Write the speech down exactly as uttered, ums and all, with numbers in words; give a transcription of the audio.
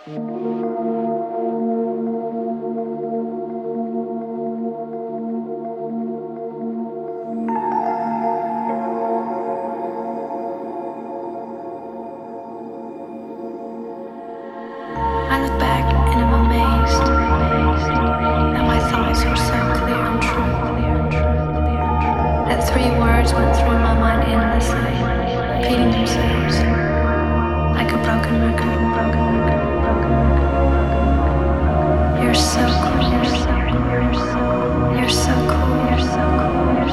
I look back and am amazed that my thoughts are so clear and true. That three words went through my mind endlessly, repeating themselves like a broken record. You're so cool. You're so cool. You're so cool. You're so cool.